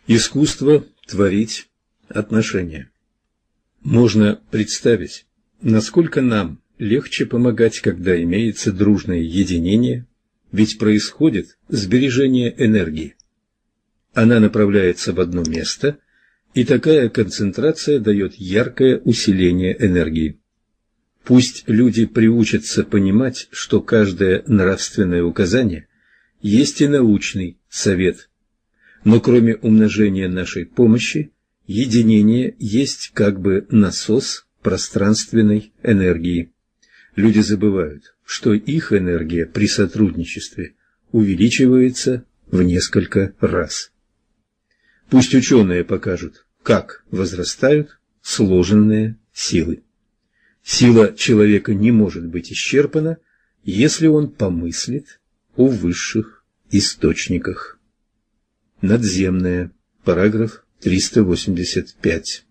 Искусство творить отношения. Можно представить, насколько нам легче помогать, когда имеется дружное единение, ведь происходит сбережение энергии. Она направляется в одно место, и такая концентрация дает яркое усиление энергии. Пусть люди приучатся понимать, что каждое нравственное указание есть и научный совет. Но кроме умножения нашей помощи, единение есть как бы насос пространственной энергии. Люди забывают, что их энергия при сотрудничестве увеличивается в несколько раз. Пусть ученые покажут, как возрастают сложенные силы. Сила человека не может быть исчерпана, если он помыслит о высших источниках. Надземная. Параграф 385.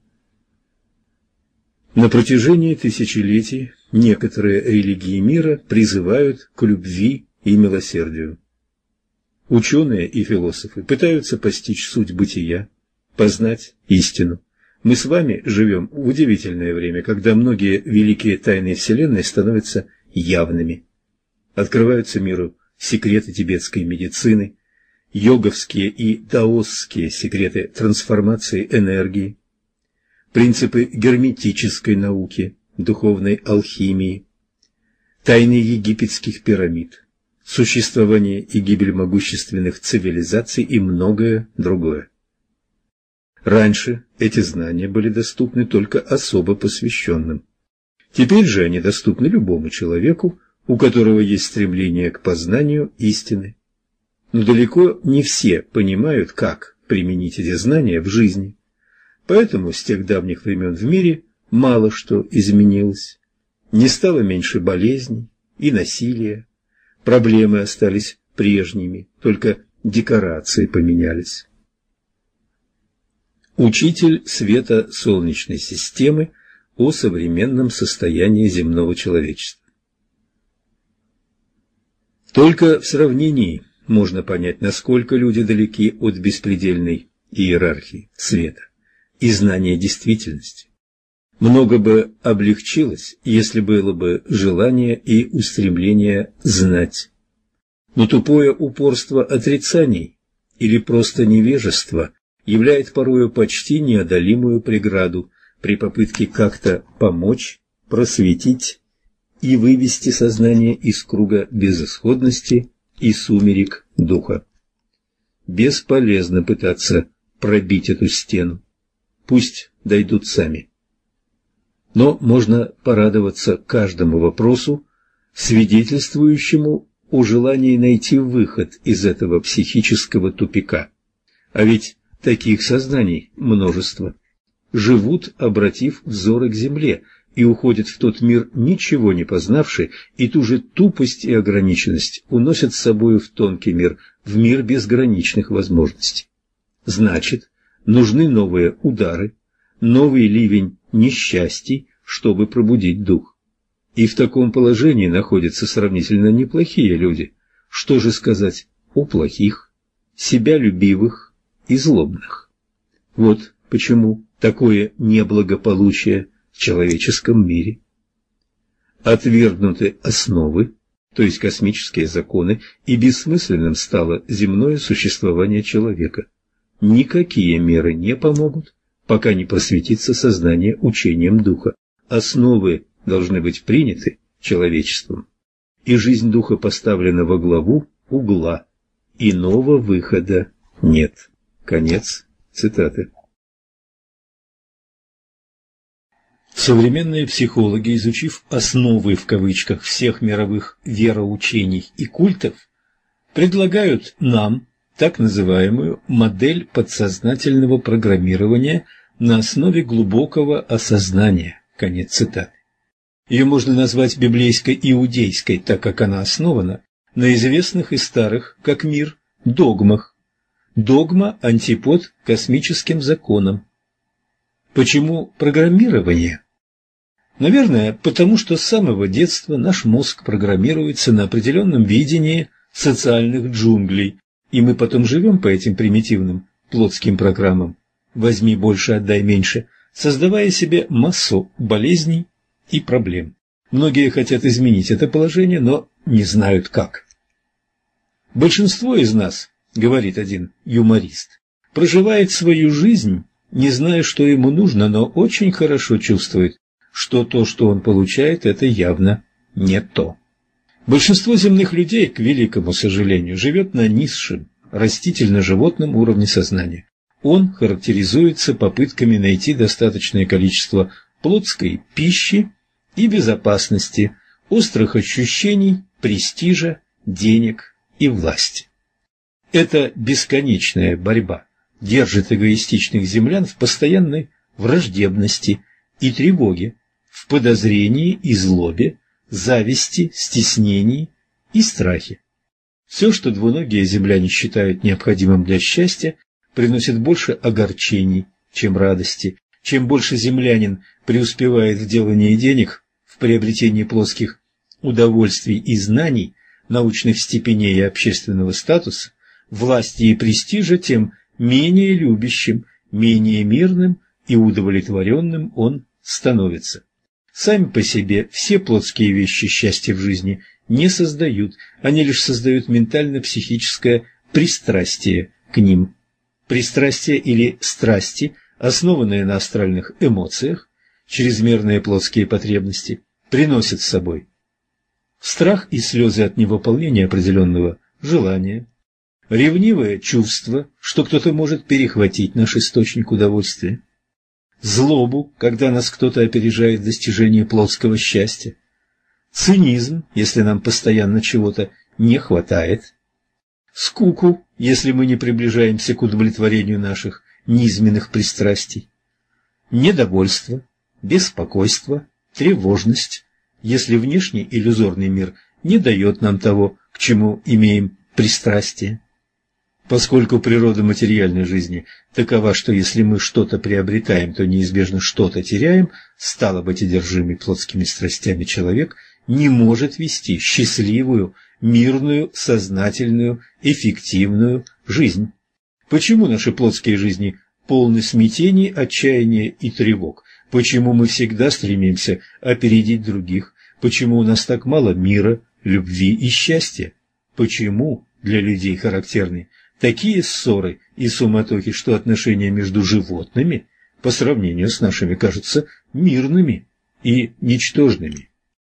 На протяжении тысячелетий некоторые религии мира призывают к любви и милосердию. Ученые и философы пытаются постичь суть бытия, познать истину. Мы с вами живем в удивительное время, когда многие великие тайны Вселенной становятся явными. Открываются миру секреты тибетской медицины, йоговские и даосские секреты трансформации энергии, принципы герметической науки, духовной алхимии, тайны египетских пирамид, существование и гибель могущественных цивилизаций и многое другое. Раньше эти знания были доступны только особо посвященным. Теперь же они доступны любому человеку, у которого есть стремление к познанию истины. Но далеко не все понимают, как применить эти знания в жизни. Поэтому с тех давних времен в мире мало что изменилось. Не стало меньше болезней и насилия. Проблемы остались прежними, только декорации поменялись. Учитель света Солнечной системы о современном состоянии земного человечества. Только в сравнении можно понять, насколько люди далеки от беспредельной иерархии света и знания действительности. Много бы облегчилось, если было бы желание и устремление знать. Но тупое упорство отрицаний или просто невежество являет порою почти неодолимую преграду при попытке как-то помочь, просветить и вывести сознание из круга безысходности и сумерек духа. Бесполезно пытаться пробить эту стену. Пусть дойдут сами. Но можно порадоваться каждому вопросу, свидетельствующему о желании найти выход из этого психического тупика. А ведь таких сознаний множество. Живут, обратив взоры к земле, и уходят в тот мир, ничего не познавший, и ту же тупость и ограниченность уносят с собою в тонкий мир, в мир безграничных возможностей. Значит, нужны новые удары, новый ливень несчастий, чтобы пробудить дух. И в таком положении находятся сравнительно неплохие люди. Что же сказать о плохих, себялюбивых и злобных? Вот почему такое неблагополучие в человеческом мире. Отвергнуты основы, то есть космические законы, и бессмысленным стало земное существование человека. Никакие меры не помогут, пока не просветится сознание учением духа. Основы должны быть приняты человечеством, и жизнь духа поставлена во главу угла. Иного выхода нет. Конец цитаты. Современные психологи, изучив «основы» в кавычках всех мировых вероучений и культов, предлагают нам так называемую модель подсознательного программирования на основе глубокого осознания. Конец цитаты. Ее можно назвать библейско-иудейской, так как она основана на известных и старых, как мир, догмах. Догма – антипод космическим законам. Почему программирование? Наверное, потому что с самого детства наш мозг программируется на определенном видении социальных джунглей, и мы потом живем по этим примитивным плотским программам «возьми больше, отдай меньше», создавая себе массу болезней и проблем. Многие хотят изменить это положение, но не знают как. Большинство из нас, говорит один юморист, проживает свою жизнь, не зная, что ему нужно, но очень хорошо чувствует, что то, что он получает, это явно не то. Большинство земных людей, к великому сожалению, живет на низшем, растительно-животном уровне сознания. Он характеризуется попытками найти достаточное количество плотской пищи и безопасности, острых ощущений, престижа, денег и власти. Эта бесконечная борьба держит эгоистичных землян в постоянной враждебности и тревоге, в подозрении и злобе, зависти, стеснении и страхе. Все, что двуногие земляне считают необходимым для счастья, приносит больше огорчений, чем радости. Чем больше землянин преуспевает в делании денег, в приобретении плоских удовольствий и знаний, научных степеней и общественного статуса, власти и престижа, тем менее любящим, менее мирным и удовлетворенным он становится. Сами по себе все плотские вещи счастья в жизни не создают, они лишь создают ментально-психическое пристрастие к ним. Пристрастие или страсти, основанные на астральных эмоциях, чрезмерные плотские потребности, приносят с собой страх и слезы от невыполнения определенного желания, ревнивое чувство, что кто-то может перехватить наш источник удовольствия, злобу, когда нас кто-то опережает в достижении плотского счастья, цинизм, если нам постоянно чего-то не хватает, скуку, если мы не приближаемся к удовлетворению наших низменных пристрастий, недовольство, беспокойство, тревожность, если внешний иллюзорный мир не дает нам того, к чему имеем пристрастие. Поскольку природа материальной жизни такова, что если мы что-то приобретаем, то неизбежно что-то теряем, стало быть, одержимый плотскими страстями человек не может вести счастливую, мирную, сознательную, эффективную жизнь. Почему наши плотские жизни полны смятений, отчаяния и тревог? Почему мы всегда стремимся опередить других? Почему у нас так мало мира, любви и счастья? Почему для людей характерны такие ссоры и суматохи, что отношения между животными по сравнению с нашими кажутся мирными и ничтожными?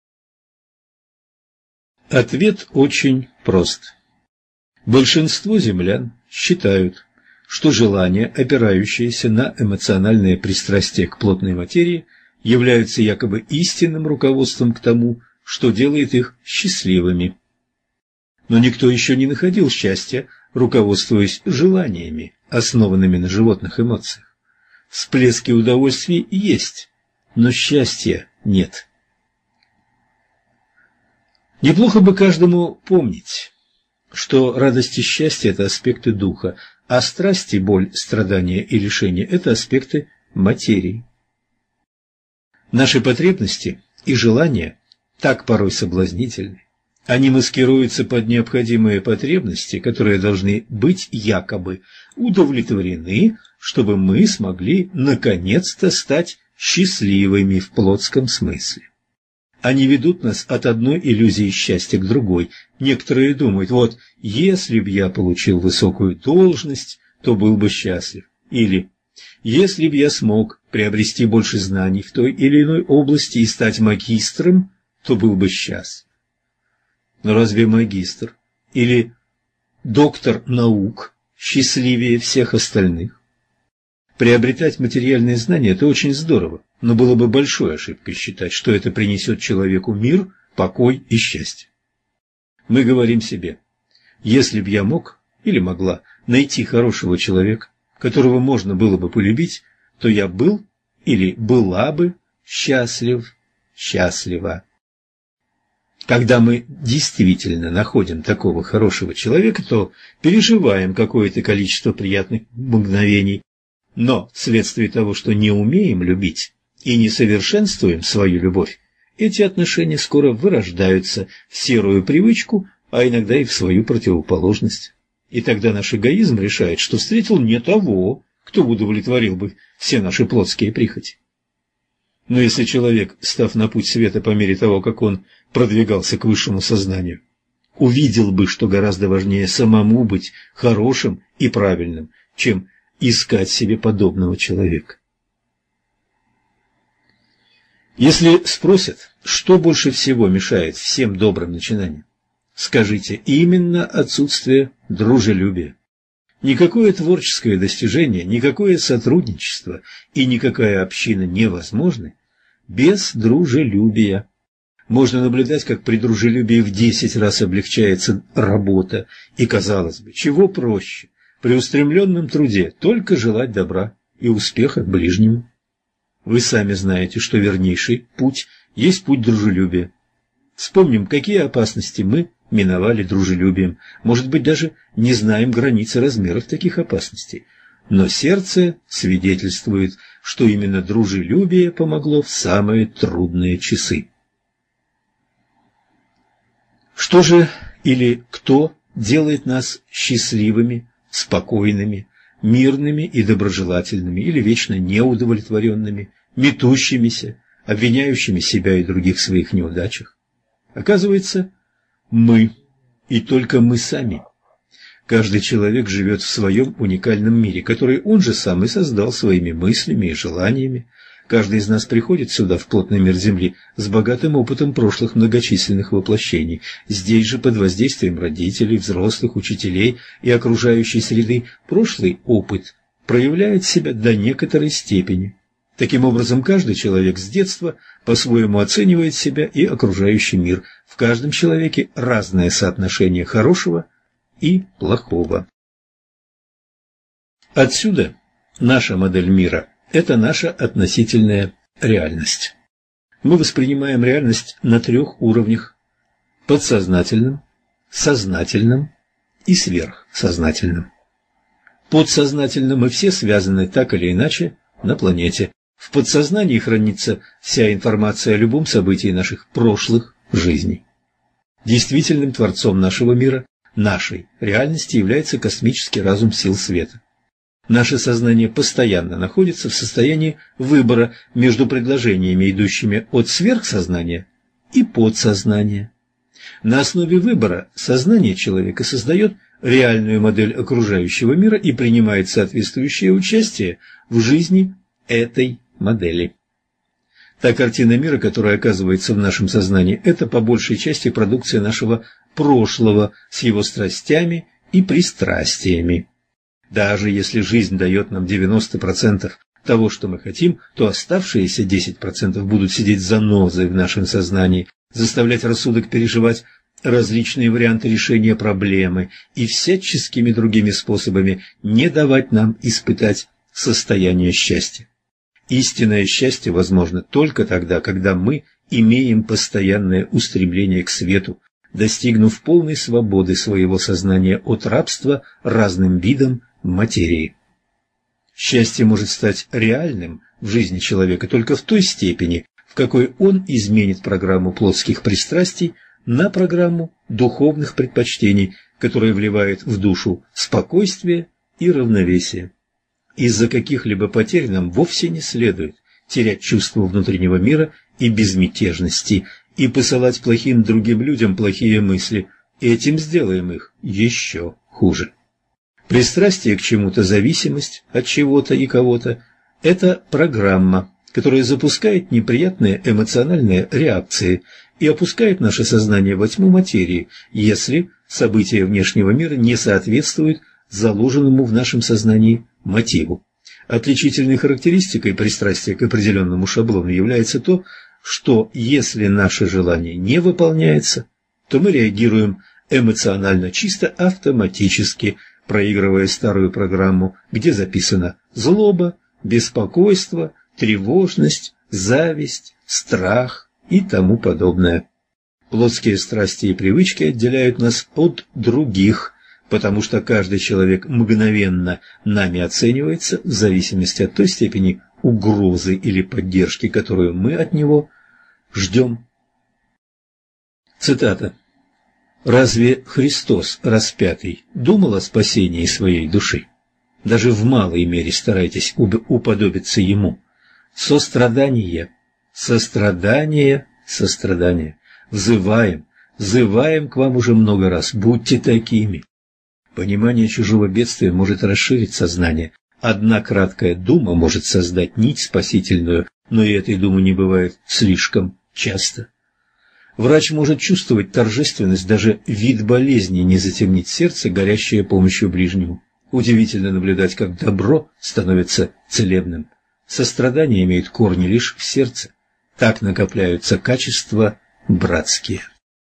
Ответ очень прост. Большинство землян считают, что желания, опирающиеся на эмоциональное пристрастие к плотной материи, являются якобы истинным руководством к тому, что делает их счастливыми. Но никто еще не находил счастья, руководствуясь желаниями, основанными на животных эмоциях. Всплески удовольствий есть, но счастья нет. Неплохо бы каждому помнить, что радость и счастье – это аспекты духа, а страсти, боль, страдания и лишения – это аспекты материи. Наши потребности и желания так порой соблазнительны. Они маскируются под необходимые потребности, которые должны быть якобы удовлетворены, чтобы мы смогли наконец-то стать счастливыми в плотском смысле. Они ведут нас от одной иллюзии счастья к другой. Некоторые думают, вот, если б я получил высокую должность, то был бы счастлив. Или, если б я смог приобрести больше знаний в той или иной области и стать магистром, то был бы счастлив. Но разве магистр или доктор наук счастливее всех остальных? Приобретать материальные знания – это очень здорово, но было бы большой ошибкой считать, что это принесет человеку мир, покой и счастье. Мы говорим себе, если б я мог или могла найти хорошего человека, которого можно было бы полюбить, то я был или была бы счастлив, счастлива. Когда мы действительно находим такого хорошего человека, то переживаем какое-то количество приятных мгновений, но вследствие того, что не умеем любить и не совершенствуем свою любовь, эти отношения скоро вырождаются в серую привычку, а иногда и в свою противоположность. И тогда наш эгоизм решает, что встретил не того, кто удовлетворил бы все наши плотские прихоти. Но если человек, став на путь света по мере того, как он продвигался к высшему сознанию, увидел бы, что гораздо важнее самому быть хорошим и правильным, чем искать себе подобного человека. Если спросят, что больше всего мешает всем добрым начинаниям, скажите, именно отсутствие дружелюбия. Никакое творческое достижение, никакое сотрудничество и никакая община невозможны без дружелюбия. Можно наблюдать, как при дружелюбии в 10 раз облегчается работа, и, казалось бы, чего проще при устремленном труде только желать добра и успеха ближнему. Вы сами знаете, что вернейший путь есть путь дружелюбия. Вспомним, какие опасности мы миновали дружелюбием. Может быть, даже не знаем границ и размеров таких опасностей. Но сердце свидетельствует, что именно дружелюбие помогло в самые трудные часы. Что же или кто делает нас счастливыми, спокойными, мирными и доброжелательными, или вечно неудовлетворенными, метущимися, обвиняющими себя и других в своих неудачах? Оказывается, мы, и только мы сами. Каждый человек живет в своем уникальном мире, который он же сам и создал своими мыслями и желаниями. Каждый из нас приходит сюда, в плотный мир Земли, с богатым опытом прошлых многочисленных воплощений. Здесь же, под воздействием родителей, взрослых, учителей и окружающей среды, прошлый опыт проявляет себя до некоторой степени. Таким образом, каждый человек с детства по-своему оценивает себя и окружающий мир. В каждом человеке разное соотношение хорошего и плохого. Отсюда наша модель мира – это наша относительная реальность. Мы воспринимаем реальность на 3 уровнях – подсознательном, сознательном и сверхсознательном. Подсознательно мы все связаны так или иначе на планете. В подсознании хранится вся информация о любом событии наших прошлых жизней. Действительным творцом нашего мира, нашей реальности является космический разум сил света. Наше сознание постоянно находится в состоянии выбора между предложениями, идущими от сверхсознания и подсознания. На основе выбора сознание человека создает реальную модель окружающего мира и принимает соответствующее участие в жизни этой модели. Та картина мира, которая оказывается в нашем сознании, это по большей части продукция нашего прошлого с его страстями и пристрастиями. Даже если жизнь дает нам 90% того, что мы хотим, то оставшиеся 10% будут сидеть занозой в нашем сознании, заставлять рассудок переживать различные варианты решения проблемы и всяческими другими способами не давать нам испытать состояние счастья. Истинное счастье возможно только тогда, когда мы имеем постоянное устремление к свету, достигнув полной свободы своего сознания от рабства разным видам материи. Счастье может стать реальным в жизни человека только в той степени, в какой он изменит программу плотских пристрастий на программу духовных предпочтений, которая вливает в душу спокойствие и равновесие. Из-за каких-либо потерь нам вовсе не следует терять чувство внутреннего мира и безмятежности и посылать плохим другим людям плохие мысли. Этим сделаем их еще хуже. Пристрастие к чему-то, зависимость от чего-то и кого-то – это программа, которая запускает неприятные эмоциональные реакции и опускает наше сознание во тьму материи, если события внешнего мира не соответствуют заложенному в нашем сознании мотиву. Отличительной характеристикой пристрастия к определенному шаблону является то, что если наше желание не выполняется, то мы реагируем эмоционально чисто автоматически, проигрывая старую программу, где записана злоба, беспокойство, тревожность, зависть, страх и тому подобное. Плотские страсти и привычки отделяют нас от других, потому что каждый человек мгновенно нами оценивается в зависимости от той степени угрозы или поддержки, которую мы от него ждем. Цитата. Разве Христос распятый думал о спасении своей души? Даже в малой мере старайтесь уподобиться Ему. Сострадание, сострадание, сострадание. Взываем к вам уже много раз, будьте такими. Понимание чужого бедствия может расширить сознание. Одна краткая дума может создать нить спасительную, но и этой думы не бывает слишком часто. Врач может чувствовать торжественность, даже вид болезни не затемнит сердце, горящее помощью ближнему. Удивительно наблюдать, как добро становится целебным. Сострадание имеет корни лишь в сердце. Так накопляются качества братские.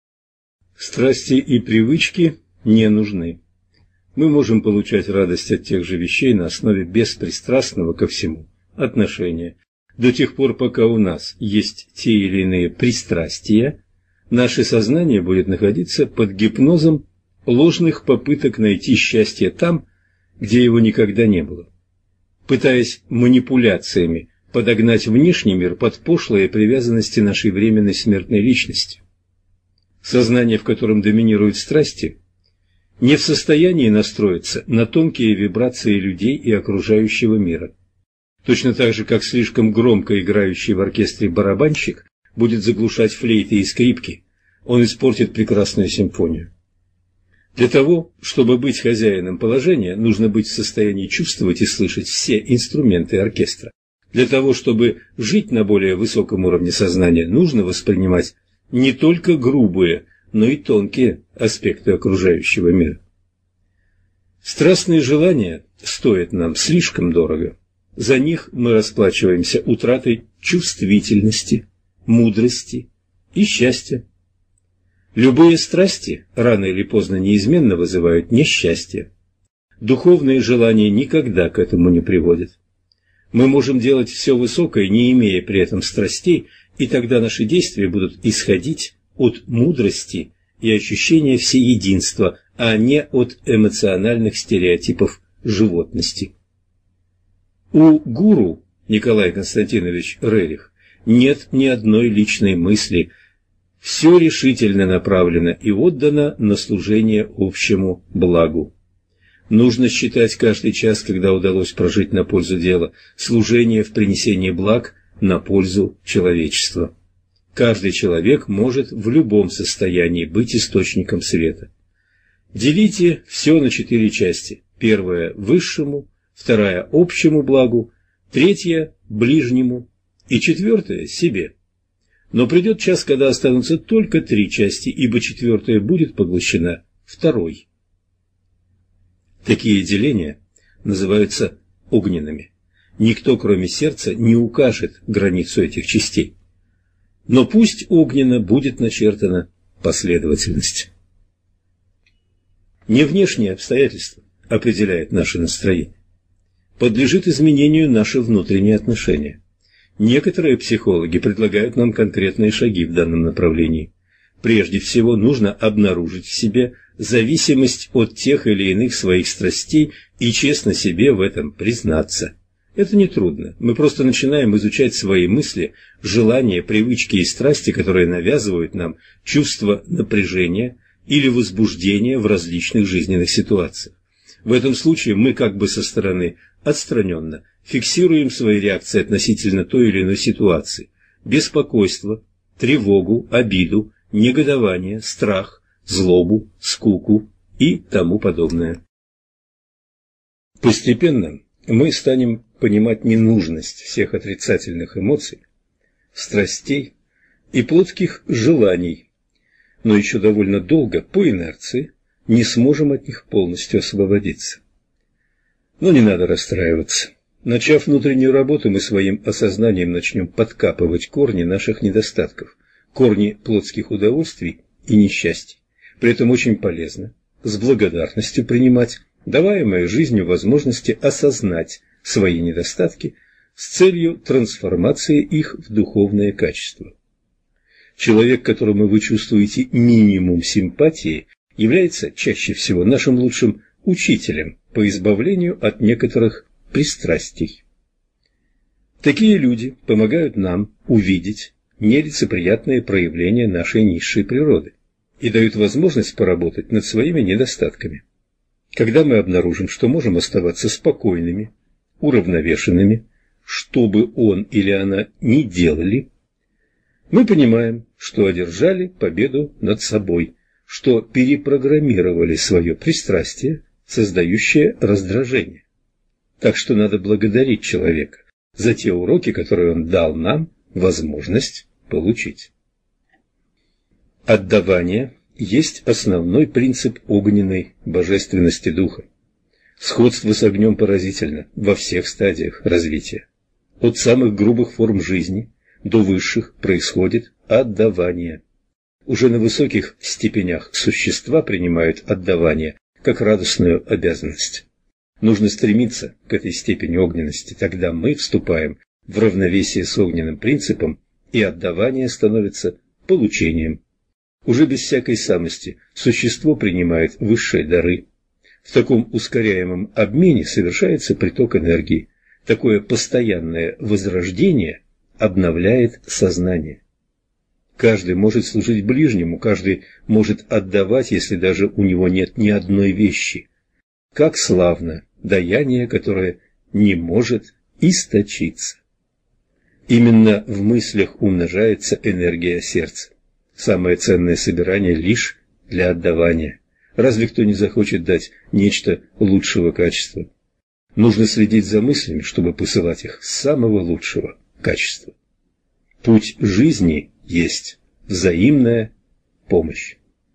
Страсти и привычки не нужны. Мы можем получать радость от тех же вещей на основе беспристрастного ко всему отношения. До тех пор, пока у нас есть те или иные пристрастия, наше сознание будет находиться под гипнозом ложных попыток найти счастье там, где его никогда не было, пытаясь манипуляциями подогнать внешний мир под пошлые привязанности нашей временной смертной личности. Сознание, в котором доминируют страсти, не в состоянии настроиться на тонкие вибрации людей и окружающего мира. Точно так же, как слишком громко играющий в оркестре барабанщик будет заглушать флейты и скрипки, он испортит прекрасную симфонию. Для того, чтобы быть хозяином положения, нужно быть в состоянии чувствовать и слышать все инструменты оркестра. Для того, чтобы жить на более высоком уровне сознания, нужно воспринимать не только грубые, но и тонкие аспекты окружающего мира. Страстные желания стоят нам слишком дорого. За них мы расплачиваемся утратой чувствительности, мудрости и счастья. Любые страсти рано или поздно неизменно вызывают несчастье. Духовные желания никогда к этому не приводят. Мы можем делать все высокое, не имея при этом страстей, и тогда наши действия будут исходить от мудрости и ощущения всеединства, а не от эмоциональных стереотипов животности. У гуру Николай Константинович Рерих нет ни одной личной мысли. Все решительно направлено и отдано на служение общему благу. Нужно считать каждый час, когда удалось прожить на пользу дела, служение в принесении благ на пользу человечества. Каждый человек может в любом состоянии быть источником света. Делите все на 4 части. Первая – высшему, вторая – общему благу, третья – ближнему и четвертая – себе. Но придет час, когда останутся только 3 части, ибо четвертая будет поглощена второй. Такие деления называются огненными. Никто, кроме сердца, не укажет границу этих частей. Но пусть огненно будет начертана последовательность. Не внешние обстоятельства определяют наше настроение. Подлежит изменению наше внутреннее отношение. Некоторые психологи предлагают нам конкретные шаги в данном направлении. Прежде всего, нужно обнаружить в себе зависимость от тех или иных своих страстей и честно себе в этом признаться. Это нетрудно. Мы просто начинаем изучать свои мысли, желания, привычки и страсти, которые навязывают нам чувство напряжения или возбуждения в различных жизненных ситуациях. В этом случае мы как бы со стороны отстраненно фиксируем свои реакции относительно той или иной ситуации: беспокойство, тревогу, обиду, негодование, страх, злобу, скуку и тому подобное. Постепенно мы станем понимать ненужность всех отрицательных эмоций, страстей и плотских желаний, но еще довольно долго, по инерции, не сможем от них полностью освободиться. Но не надо расстраиваться. Начав внутреннюю работу, мы своим осознанием начнем подкапывать корни наших недостатков, корни плотских удовольствий и несчастий. При этом очень полезно с благодарностью принимать даваемые жизнью возможности осознать свои недостатки с целью трансформации их в духовное качество. Человек, которому вы чувствуете минимум симпатии, является чаще всего нашим лучшим учителем по избавлению от некоторых пристрастий. Такие люди помогают нам увидеть нелицеприятные проявления нашей низшей природы и дают возможность поработать над своими недостатками. Когда мы обнаружим, что можем оставаться спокойными, уравновешенными, что бы он или она ни делали, мы понимаем, что одержали победу над собой, что перепрограммировали свое пристрастие, создающее раздражение. Так что надо благодарить человека за те уроки, которые он дал нам возможность получить. Отдавание есть основной принцип огненной божественности духа. Сходство с огнем поразительно во всех стадиях развития. От самых грубых форм жизни до высших происходит отдавание. Уже на высоких степенях существа принимают отдавание как радостную обязанность. Нужно стремиться к этой степени огненности, тогда мы вступаем в равновесие с огненным принципом, и отдавание становится получением. Уже без всякой самости существо принимает высшие дары. В таком ускоряемом обмене совершается приток энергии. Такое постоянное возрождение обновляет сознание. Каждый может служить ближнему, каждый может отдавать, если даже у него нет ни одной вещи. Как славно даяние, которое не может истощиться. Именно в мыслях умножается энергия сердца. Самое ценное собирание лишь для отдавания. Разве кто не захочет дать нечто лучшего качества? Нужно следить за мыслями, чтобы посылать их самого лучшего качества. Путь жизни есть взаимная помощь.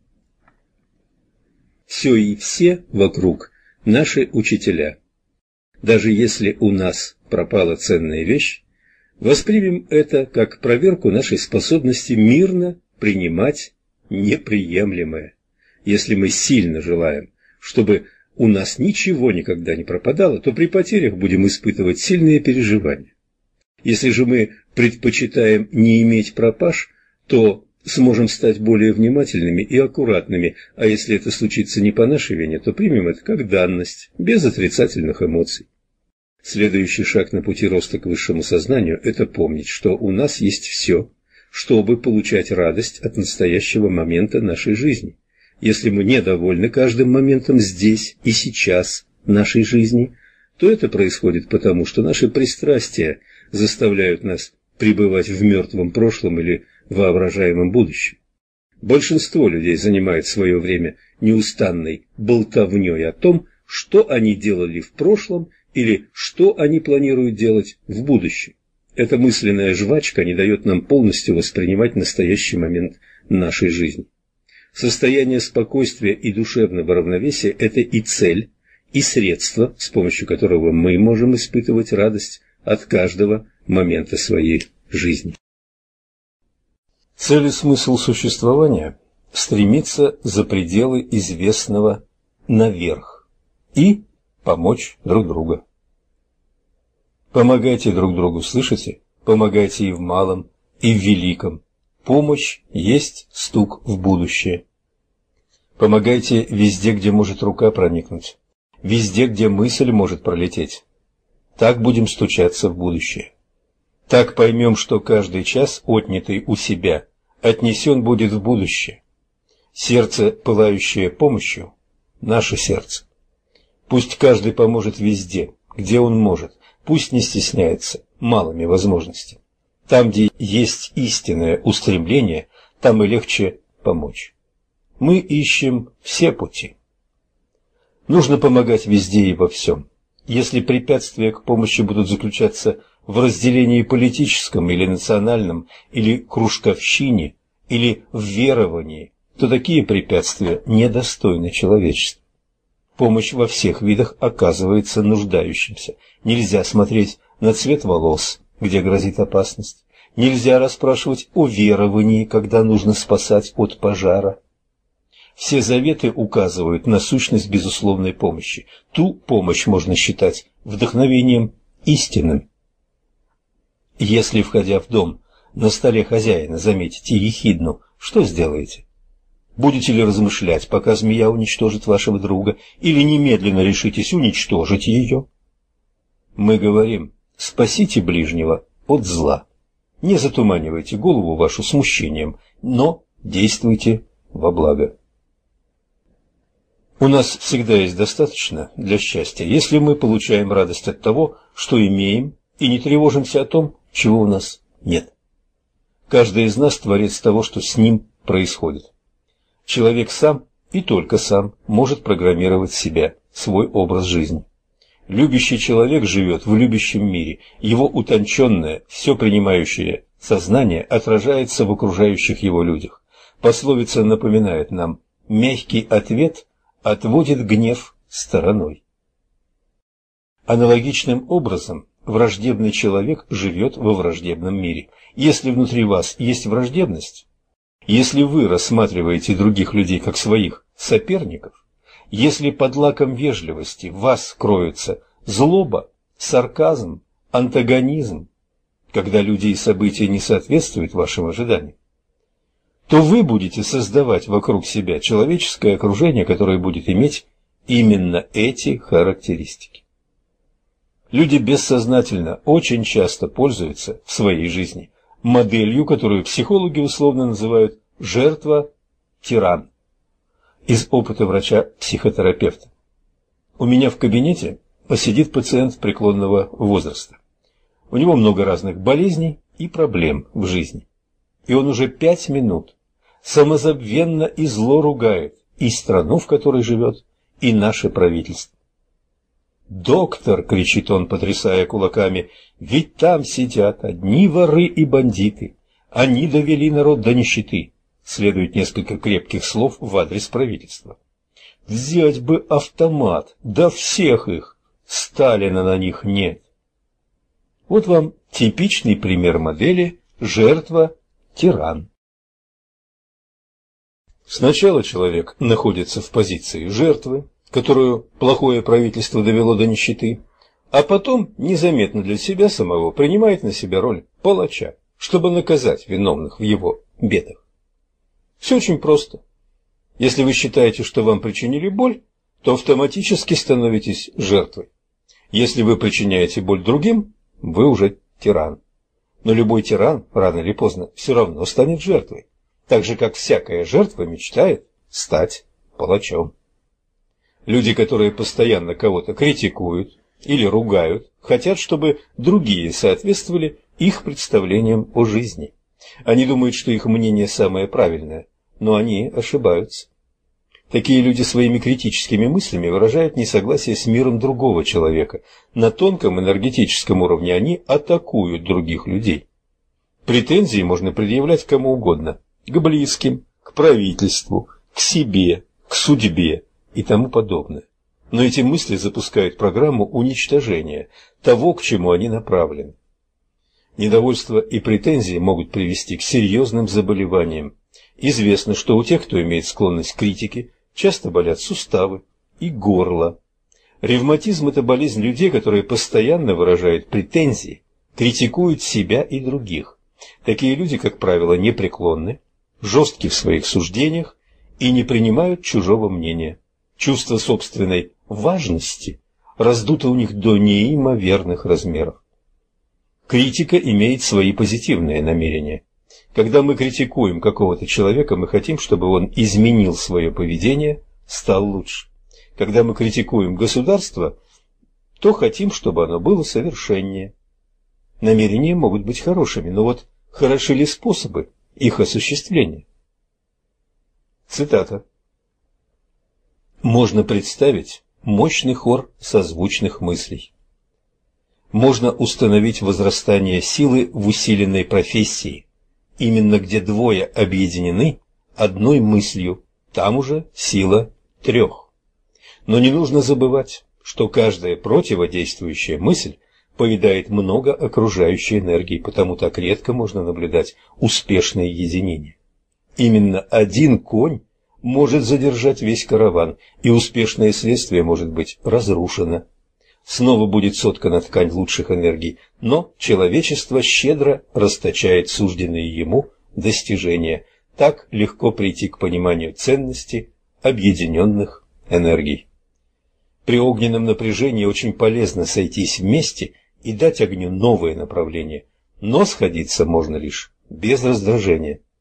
Все и все вокруг наши учителя. Даже если у нас пропала ценная вещь, воспримем это как проверку нашей способности мирно принимать неприемлемое. Если мы сильно желаем, чтобы у нас ничего никогда не пропадало, то при потерях будем испытывать сильные переживания. Если же мы предпочитаем не иметь пропаж, то сможем стать более внимательными и аккуратными, а если это случится не по нашей вине, то примем это как данность, без отрицательных эмоций. Следующий шаг на пути роста к высшему сознанию – это помнить, что у нас есть все, чтобы получать радость от настоящего момента нашей жизни. Если мы недовольны каждым моментом здесь и сейчас нашей жизни, то это происходит потому, что наши пристрастия заставляют нас пребывать в мертвом прошлом или воображаемом будущем. Большинство людей занимает свое время неустанной болтовней о том, что они делали в прошлом или что они планируют делать в будущем. Эта мысленная жвачка не дает нам полностью воспринимать настоящий момент нашей жизни. Состояние спокойствия и душевного равновесия – это и цель, и средство, с помощью которого мы можем испытывать радость от каждого момента своей жизни. Цель и смысл существования – стремиться за пределы известного наверх и помочь друг другу. Помогайте друг другу, слышите? Помогайте и в малом, и в великом. Помощь есть стук в будущее. Помогайте везде, где может рука проникнуть, везде, где мысль может пролететь. Так будем стучаться в будущее. Так поймем, что каждый час, отнятый у себя, отнесен будет в будущее. Сердце, пылающее помощью, наше сердце. Пусть каждый поможет везде, где он может, пусть не стесняется малыми возможностями. Там, где есть истинное устремление, там и легче помочь. Мы ищем все пути. Нужно помогать везде и во всем. Если препятствия к помощи будут заключаться в разделении политическом или национальном, или кружковщине, или в веровании, то такие препятствия недостойны человечества. Помощь во всех видах оказывается нуждающимся. Нельзя смотреть на цвет волос, где грозит опасность. Нельзя расспрашивать о веровании, когда нужно спасать от пожара. Все заветы указывают на сущность безусловной помощи. Ту помощь можно считать вдохновением истинным. Если, входя в дом, на столе хозяина заметите ехидну, что сделаете? Будете ли размышлять, пока змея уничтожит вашего друга, или немедленно решитесь уничтожить ее? Мы говорим: спасите ближнего от зла. Не затуманивайте голову вашу смущением, но действуйте во благо. У нас всегда есть достаточно для счастья, если мы получаем радость от того, что имеем, и не тревожимся о том, чего у нас нет. Каждый из нас творец того, что с ним происходит. Человек сам и только сам может программировать себя, свой образ жизни. Любящий человек живет в любящем мире, его утонченное, все принимающее сознание отражается в окружающих его людях. Пословица напоминает нам: мягкий ответ отводит гнев стороной. Аналогичным образом враждебный человек живет во враждебном мире. Если внутри вас есть враждебность, если вы рассматриваете других людей как своих соперников, если под лаком вежливости в вас кроются злоба, сарказм, антагонизм, когда люди и события не соответствуют вашим ожиданиям, то вы будете создавать вокруг себя человеческое окружение, которое будет иметь именно эти характеристики. Люди бессознательно очень часто пользуются в своей жизни моделью, которую психологи условно называют «жертва-тиран», из опыта врача-психотерапевта. У меня в кабинете посидит пациент преклонного возраста. У него много разных болезней и проблем в жизни. И он уже 5 минут самозабвенно и зло ругает и страну, в которой живет, и наше правительство. «Доктор!» — кричит он, потрясая кулаками, — «ведь там сидят одни воры и бандиты. Они довели народ до нищеты». Следует несколько крепких слов в адрес правительства. «Взять бы автомат, да всех их! Сталина на них нет». Вот вам типичный пример модели «жертва-тиран». Сначала человек находится в позиции жертвы, которую плохое правительство довело до нищеты, а потом незаметно для себя самого принимает на себя роль палача, чтобы наказать виновных в его бедах. Все очень просто. Если вы считаете, что вам причинили боль, то автоматически становитесь жертвой. Если вы причиняете боль другим, вы уже тиран. Но любой тиран, рано или поздно, все равно станет жертвой, так же, как всякая жертва мечтает стать палачом. Люди, которые постоянно кого-то критикуют или ругают, хотят, чтобы другие соответствовали их представлениям о жизни. Они думают, что их мнение самое правильное, но они ошибаются. Такие люди своими критическими мыслями выражают несогласие с миром другого человека. На тонком энергетическом уровне они атакуют других людей. Претензии можно предъявлять кому угодно: к близким, к правительству, к себе, к судьбе и тому подобное. Но эти мысли запускают программу уничтожения того, к чему они направлены. Недовольство и претензии могут привести к серьезным заболеваниям. Известно, что у тех, кто имеет склонность к критике, часто болят суставы и горло. Ревматизм – это болезнь людей, которые постоянно выражают претензии, критикуют себя и других. Такие люди, как правило, непреклонны, жестки в своих суждениях и не принимают чужого мнения. Чувство собственной важности раздуто у них до неимоверных размеров. Критика имеет свои позитивные намерения. Когда мы критикуем какого-то человека, мы хотим, чтобы он изменил свое поведение, стал лучше. Когда мы критикуем государство, то хотим, чтобы оно было совершеннее. Намерения могут быть хорошими, но вот хороши ли способы их осуществления? Цитата. «Можно представить мощный хор созвучных мыслей. Можно установить возрастание силы в усиленной профессии. Именно где двое объединены одной мыслью, там уже сила 3. Но не нужно забывать, что каждая противодействующая мысль поедает много окружающей энергии, потому так редко можно наблюдать успешное единение. Именно один конь может задержать весь караван, и успешное следствие может быть разрушено. Снова будет соткана ткань лучших энергий, но человечество щедро расточает сужденные ему достижения. Так легко прийти к пониманию ценности объединенных энергий. При огненном напряжении очень полезно сойтись вместе и дать огню новое направление, но сходиться можно лишь без раздражения.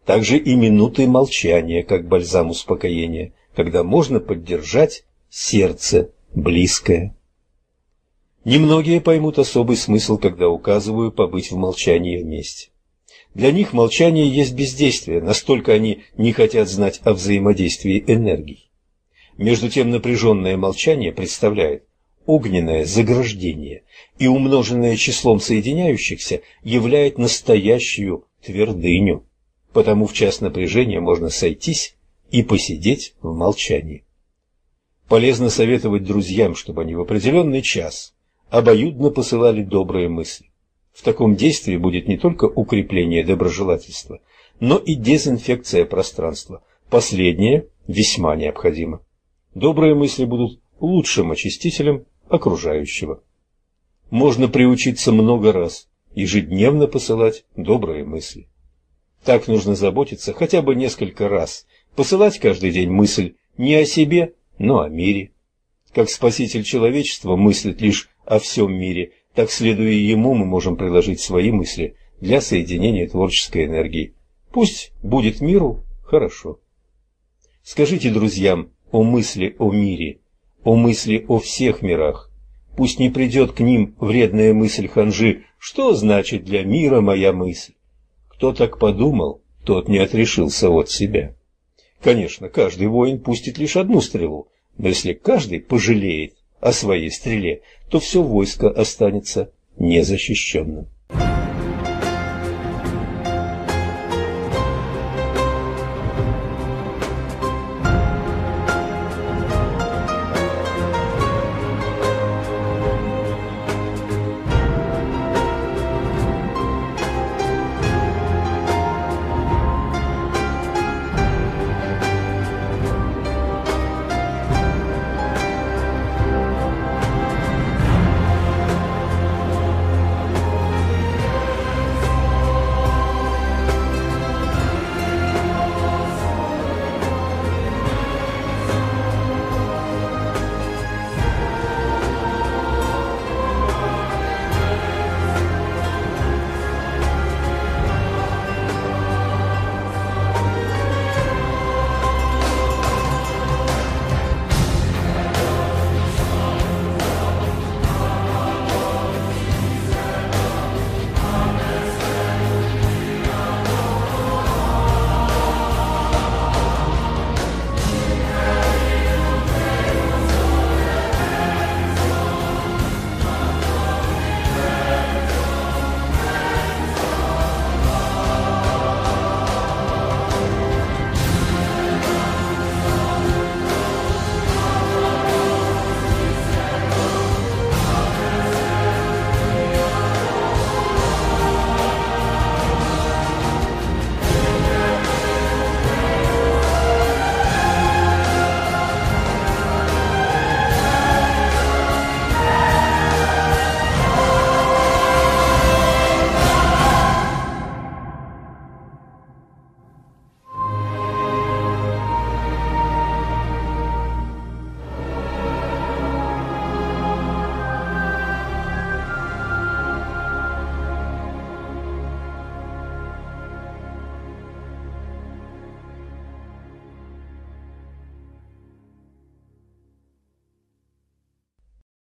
Также и минуты молчания, как бальзам успокоения, когда можно поддержать сердце близкое. Немногие поймут особый смысл, когда указываю побыть в молчании вместе. Для них молчание есть бездействие, настолько они не хотят знать о взаимодействии энергий. Между тем напряженное молчание представляет огненное заграждение и, умноженное числом соединяющихся, являет настоящую твердыню. Потому в час напряжения можно сойтись и посидеть в молчании. Полезно советовать друзьям, чтобы они в определенный час обоюдно посылали добрые мысли. В таком действии будет не только укрепление доброжелательства, но и дезинфекция пространства. Последнее весьма необходимо. Добрые мысли будут лучшим очистителем окружающего. Можно приучиться много раз ежедневно посылать добрые мысли. Так нужно заботиться хотя бы несколько раз, посылать каждый день мысль не о себе, но о мире. Как Спаситель человечества мыслит лишь о всем мире, так, следуя ему, мы можем приложить свои мысли для соединения творческой энергии. Пусть будет миру хорошо. Скажите друзьям о мысли о мире, о мысли о всех мирах. Пусть не придет к ним вредная мысль ханжи: что значит для мира моя мысль? Кто так подумал, тот не отрешился от себя. Конечно, каждый воин пустит лишь одну стрелу, но если каждый пожалеет о своей стреле, то все войско останется незащищенным.